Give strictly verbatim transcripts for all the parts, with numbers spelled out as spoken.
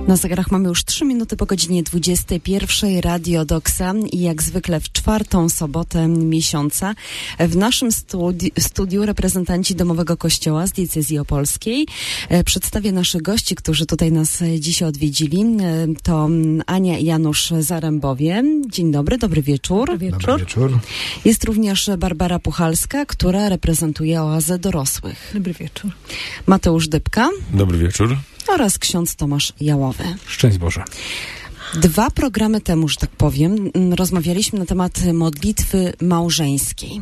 Na zegarach mamy już trzy minuty po godzinie dwudziestej pierwszej. Radio Doksa i jak zwykle w czwartą sobotę miesiąca w naszym studi- studiu reprezentanci Domowego Kościoła z Diecezji Opolskiej. E, przedstawię naszych gości, którzy tutaj nas dzisiaj odwiedzili. E, to Ania i Janusz Zarębowie. Dzień dobry, dobry wieczór. Dobry wieczór. Dobry wieczór. Jest również Barbara Puchalska, która reprezentuje Oazę Dorosłych. Dobry wieczór. Mateusz Dybka. Dobry wieczór. Oraz ksiądz Tomasz Jałowy. Szczęść Boże. Dwa programy temu, że tak powiem, rozmawialiśmy na temat modlitwy małżeńskiej.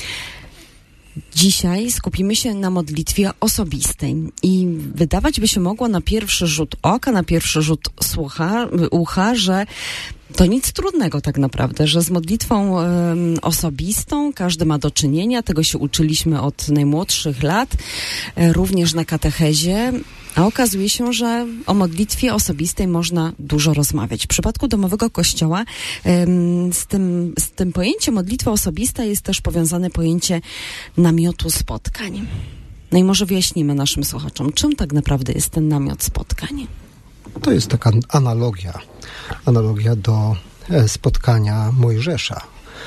Dzisiaj skupimy się na modlitwie osobistej i wydawać by się mogło na pierwszy rzut oka, na pierwszy rzut słucha, ucha, że to nic trudnego tak naprawdę, że z modlitwą um, osobistą każdy ma do czynienia, tego się uczyliśmy od najmłodszych lat, e, również na katechezie, a okazuje się, że o modlitwie osobistej można dużo rozmawiać. W przypadku Domowego Kościoła um, z, tym, z tym pojęciem modlitwa osobista jest też powiązane pojęcie namiotu spotkań. No i może wyjaśnimy naszym słuchaczom, czym tak naprawdę jest ten namiot spotkań. To jest taka analogia, analogia do spotkania Mojżesza,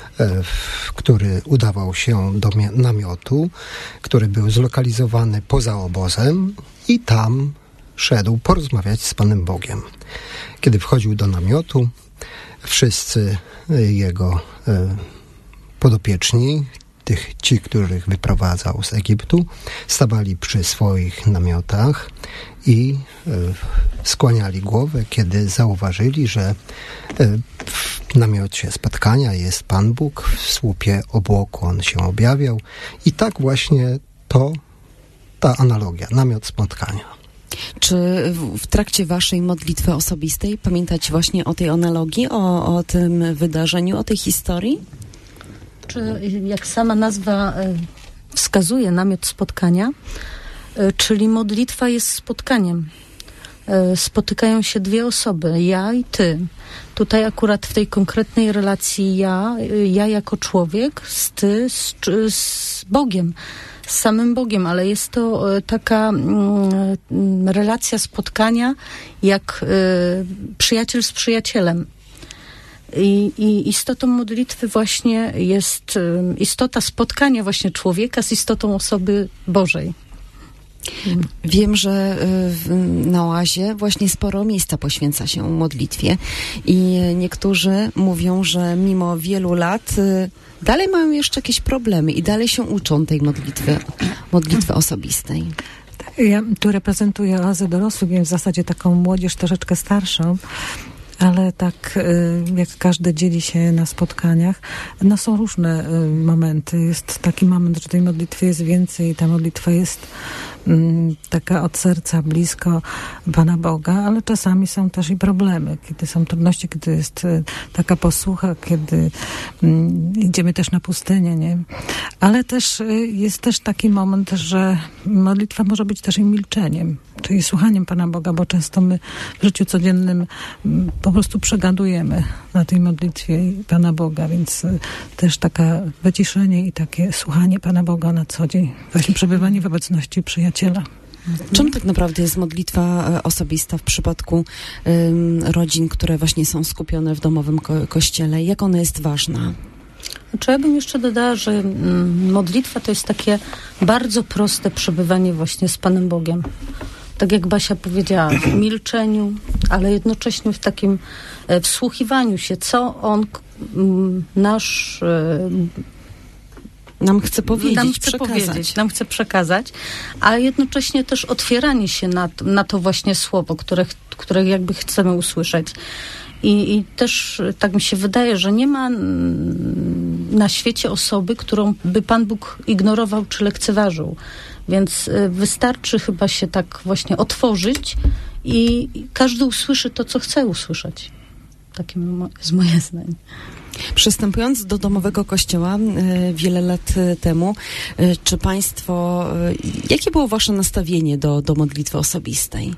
który udawał się do namiotu, który był zlokalizowany poza obozem i tam szedł porozmawiać z Panem Bogiem. Kiedy wchodził do namiotu, wszyscy jego podopieczni, tych, ci, których wyprowadzał z Egiptu, stawali przy swoich namiotach i e, skłaniali głowę, kiedy zauważyli, że e, w namiocie spotkania jest Pan Bóg, w słupie obłoku On się objawiał i tak właśnie to, ta analogia, namiot spotkania. Czy w, w trakcie waszej modlitwy osobistej pamiętacie właśnie o tej analogii, o, o tym wydarzeniu, o tej historii? Czy jak sama nazwa wskazuje, namiot spotkania, czyli modlitwa jest spotkaniem. Spotykają się dwie osoby, ja i ty. Tutaj akurat w tej konkretnej relacji ja, ja jako człowiek, z ty, z, z Bogiem, z samym Bogiem, ale jest to taka mm, relacja spotkania jak y, przyjaciel z przyjacielem. I, I istotą modlitwy właśnie jest y, istota spotkania właśnie człowieka z istotą osoby Bożej. Wiem, że y, na Oazie właśnie sporo miejsca poświęca się modlitwie i niektórzy mówią, że mimo wielu lat y, dalej mają jeszcze jakieś problemy i dalej się uczą tej modlitwy, modlitwy osobistej. Ja tu reprezentuję Oazę Dorosłych, więc w zasadzie taką młodzież troszeczkę starszą. Ale tak jak każdy dzieli się na spotkaniach, no są różne momenty. Jest taki moment, że tej modlitwy jest więcej, ta modlitwa jest mm, taka od serca, blisko Pana Boga, ale czasami są też i problemy, kiedy są trudności, kiedy jest taka posłucha, kiedy mm, idziemy też na pustynię, nie? Ale też jest też taki moment, że modlitwa może być też i milczeniem, czyli słuchaniem Pana Boga, bo często my w życiu codziennym po prostu przegadujemy na tej modlitwie Pana Boga, więc też takie wyciszenie i takie słuchanie Pana Boga na co dzień, właśnie przebywanie w obecności przyjaciela. Czym tak naprawdę jest modlitwa osobista w przypadku um, rodzin, które właśnie są skupione w domowym ko- kościele? Jak ona jest ważna? Znaczy ja bym jeszcze dodała, że mm, modlitwa to jest takie bardzo proste przebywanie właśnie z Panem Bogiem. Tak jak Basia powiedziała, w milczeniu, ale jednocześnie w takim e, wsłuchiwaniu się, co On, m, nasz... E, nam chce powiedzieć, nam chce przekazać. powiedzieć, nam chce przekazać, a jednocześnie też otwieranie się na, na to właśnie słowo, które, które jakby chcemy usłyszeć. I, I też tak mi się wydaje, że nie ma na świecie osoby, którą by Pan Bóg ignorował czy lekceważył. Więc wystarczy chyba się tak właśnie otworzyć i każdy usłyszy to, co chce usłyszeć. Takie jest moje zdanie. Przystępując do domowego kościoła y, wiele lat y, temu, y, czy państwo, y, jakie było wasze nastawienie do, do modlitwy osobistej?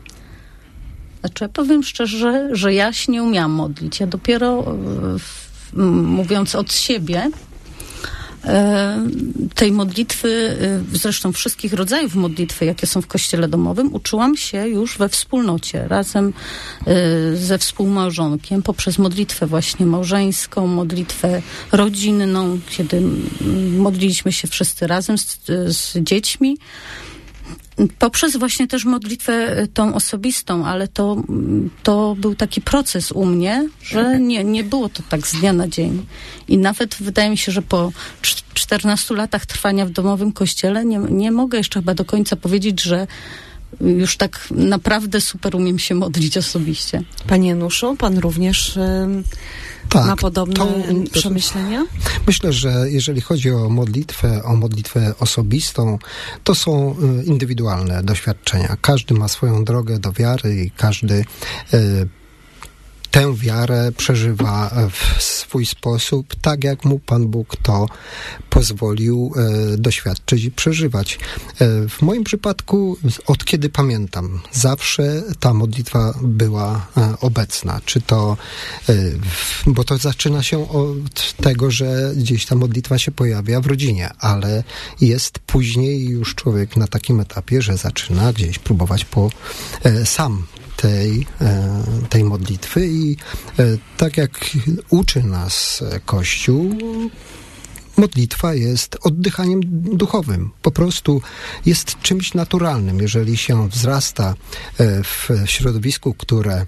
Znaczy, ja powiem szczerze, że ja się nie umiałam modlić. Ja dopiero, w, mówiąc od siebie, tej modlitwy, zresztą wszystkich rodzajów modlitwy, jakie są w kościele domowym, uczyłam się już we wspólnocie, razem ze współmałżonkiem, poprzez modlitwę właśnie małżeńską, modlitwę rodzinną, kiedy modliliśmy się wszyscy razem z, z dziećmi, poprzez właśnie też modlitwę tą osobistą, ale to, to był taki proces u mnie, że nie, nie było to tak z dnia na dzień. I nawet wydaje mi się, że po czternastu latach trwania w domowym kościele nie, nie mogę jeszcze chyba do końca powiedzieć, że już tak naprawdę super umiem się modlić osobiście. Panie Januszu, pan również y, tak, ma podobne to, przemyślenia? Myślę, że jeżeli chodzi o modlitwę, o modlitwę osobistą, to są indywidualne doświadczenia. Każdy ma swoją drogę do wiary i każdy y, tę wiarę przeżywa w swój sposób, tak jak mu Pan Bóg to pozwolił e, doświadczyć i przeżywać. E, w moim przypadku, od kiedy pamiętam, zawsze ta modlitwa była e, obecna. Czy to, e, w, bo to zaczyna się od tego, że gdzieś ta modlitwa się pojawia w rodzinie, ale jest później już człowiek na takim etapie, że zaczyna gdzieś próbować po e, sam tej, tej modlitwy i tak jak uczy nas Kościół, modlitwa jest oddychaniem duchowym. Po prostu jest czymś naturalnym. Jeżeli się wzrasta w środowisku, które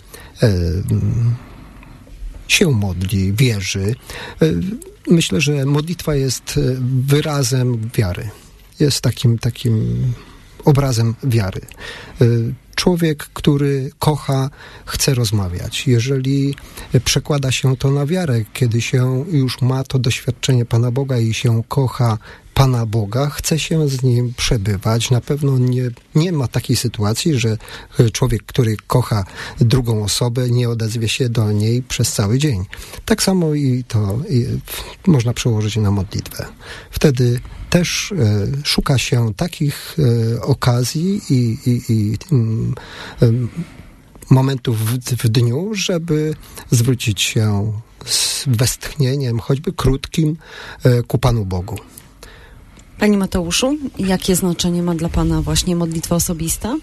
się modli, wierzy, myślę, że modlitwa jest wyrazem wiary. Jest takim, takim obrazem wiary. Człowiek, który kocha, chce rozmawiać. Jeżeli przekłada się to na wiarę, kiedy się już ma to doświadczenie Pana Boga i się kocha Pana Boga, chce się z Nim przebywać. Na pewno nie, nie ma takiej sytuacji, że człowiek, który kocha drugą osobę, nie odezwie się do niej przez cały dzień. Tak samo i to i można przełożyć na modlitwę. Wtedy też e, szuka się takich e, okazji i, i, i e, momentów w, w dniu, żeby zwrócić się z westchnieniem, choćby krótkim, e, ku Panu Bogu. Panie Mateuszu, jakie znaczenie ma dla Pana właśnie modlitwa osobista?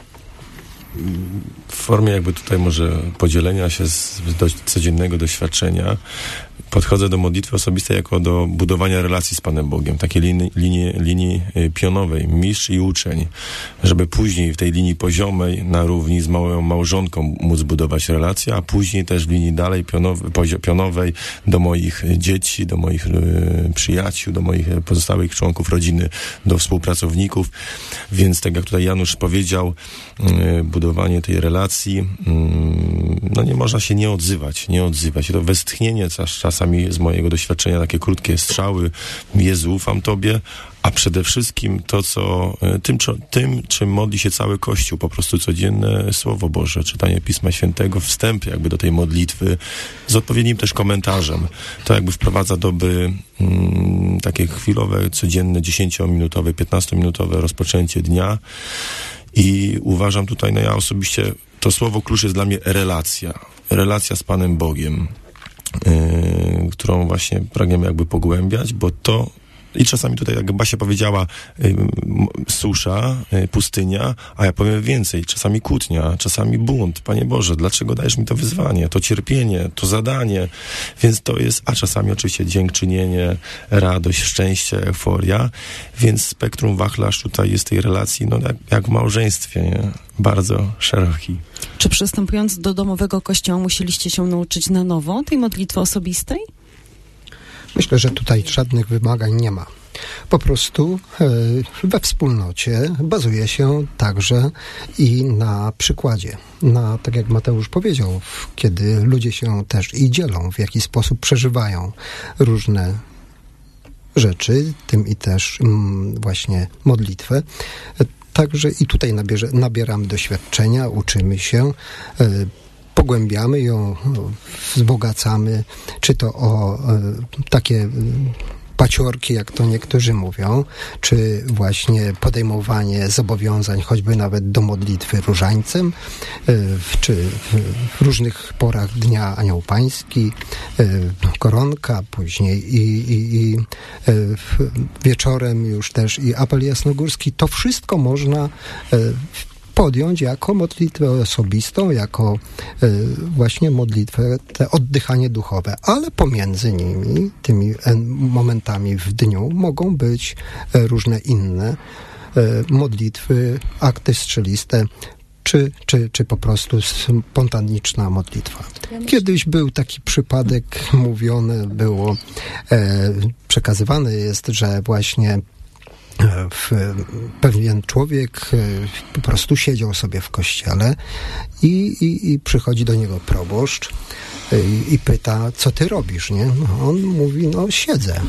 W formie jakby tutaj może podzielenia się z dość codziennego doświadczenia podchodzę do modlitwy osobistej jako do budowania relacji z Panem Bogiem, takiej linii, linii, linii pionowej, mistrz i uczeń, żeby później w tej linii poziomej na równi z moją małżonką móc budować relacje, a później też w linii dalej pionowej, pionowej do moich dzieci, do moich y, przyjaciół, do moich pozostałych członków rodziny, do współpracowników. Więc tak jak tutaj Janusz powiedział, y, budowanie tej relacji, y, no nie można się nie odzywać, nie odzywać. I to westchnienie czasami z mojego doświadczenia, takie krótkie strzały, Jezu, ufam Tobie, a przede wszystkim to, co tym, tym, czym modli się cały Kościół, po prostu codzienne Słowo Boże, czytanie Pisma Świętego, wstęp jakby do tej modlitwy, z odpowiednim też komentarzem. To jakby wprowadza doby mm, takie chwilowe, codzienne, dziesięciominutowe, piętnastominutowe rozpoczęcie dnia i uważam tutaj, no ja osobiście, to słowo klucz jest dla mnie relacja. Relacja z Panem Bogiem. Yy, którą właśnie pragniemy jakby pogłębiać, bo to i czasami tutaj, jak Basia powiedziała, yy, susza, yy, pustynia, a ja powiem więcej, czasami kłótnia, czasami bunt. Panie Boże, dlaczego dajesz mi to wyzwanie, to cierpienie, to zadanie? Więc to jest, a czasami oczywiście dziękczynienie, radość, szczęście, euforia, więc spektrum wachlarz tutaj jest tej relacji, no jak, jak w małżeństwie, nie? Bardzo szeroki. Czy przystępując do domowego kościoła musieliście się nauczyć na nowo tej modlitwy osobistej? Myślę, że tutaj żadnych wymagań nie ma. Po prostu e, we wspólnocie bazuje się także i na przykładzie. Na, tak jak Mateusz powiedział, kiedy ludzie się też i dzielą, w jaki sposób przeżywają różne rzeczy, tym i też mm, właśnie modlitwę. Także i tutaj nabierze, nabieramy doświadczenia, uczymy się, e, pogłębiamy ją, wzbogacamy, czy to o e, takie paciorki, jak to niektórzy mówią, czy właśnie podejmowanie zobowiązań, choćby nawet do modlitwy różańcem, czy w różnych porach dnia Anioł Pański, koronka, później i, i, i wieczorem już też i apel jasnogórski, to wszystko można podjąć jako modlitwę osobistą, jako y, właśnie modlitwę, te oddychanie duchowe, ale pomiędzy nimi, tymi momentami w dniu mogą być różne inne y, modlitwy, akty strzeliste, czy, czy, czy po prostu spontaniczna modlitwa. Kiedyś był taki przypadek, mówione było, e, przekazywane jest, że właśnie W, pewien człowiek po prostu siedział sobie w kościele i, i, i przychodzi do niego proboszcz i, i pyta, co ty robisz, nie? No, on mówi, no siedzę.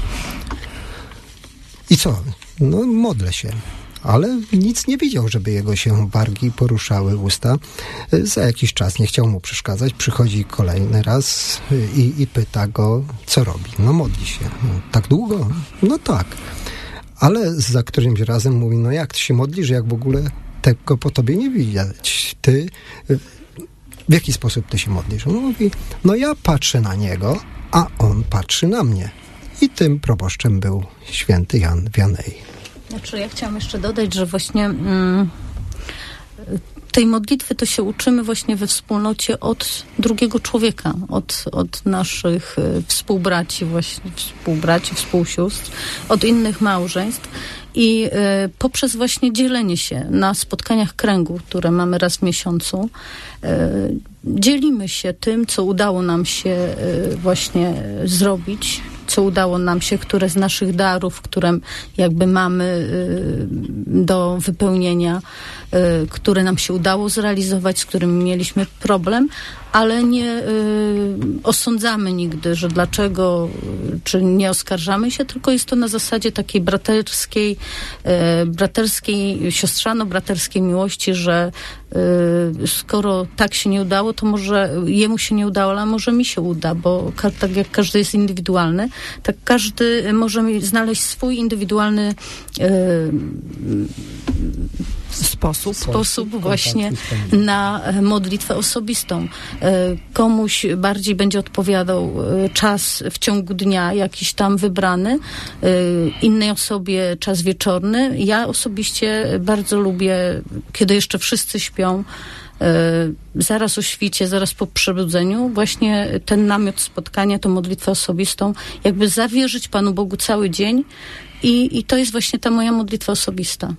I co? No modlę się. Ale nic nie widział, żeby jego się wargi poruszały, usta. Za jakiś czas nie chciał mu przeszkadzać. Przychodzi kolejny raz i, i pyta go, co robi. No modli się. No, tak długo? No tak. Ale za którymś razem mówi, no jak ty się modlisz, jak w ogóle tego po tobie nie widać. Ty, w jaki sposób ty się modlisz? On mówi, no ja patrzę na niego, a on patrzy na mnie. I tym proboszczem był święty Jan Wianej. Znaczy, ja chciałam jeszcze dodać, że właśnie mm, tej modlitwy to się uczymy właśnie we wspólnocie od drugiego człowieka, od, od naszych współbraci, właśnie współbraci, współsióstr, od innych małżeństw i y, poprzez właśnie dzielenie się na spotkaniach kręgu, które mamy raz w miesiącu, y, dzielimy się tym, co udało nam się y, właśnie zrobić, co udało nam się, które z naszych darów, które jakby mamy y, do wypełnienia, y, które nam się udało zrealizować, z którymi mieliśmy problem, ale nie y, osądzamy nigdy, że dlaczego, y, czy nie oskarżamy się, tylko jest to na zasadzie takiej braterskiej, y, braterskiej, siostrzano-braterskiej miłości, że y, skoro tak się nie udało, to może jemu się nie udało, ale może mi się uda, bo ka- tak jak każdy jest indywidualny, tak każdy może znaleźć swój indywidualny y, sposób, sposób właśnie na modlitwę osobistą. Komuś bardziej będzie odpowiadał czas w ciągu dnia, jakiś tam wybrany, innej osobie czas wieczorny. Ja osobiście bardzo lubię, kiedy jeszcze wszyscy śpią, zaraz o świcie, zaraz po przebudzeniu, właśnie ten namiot spotkania, tę modlitwę osobistą, jakby zawierzyć Panu Bogu cały dzień i, i to jest właśnie ta moja modlitwa osobista.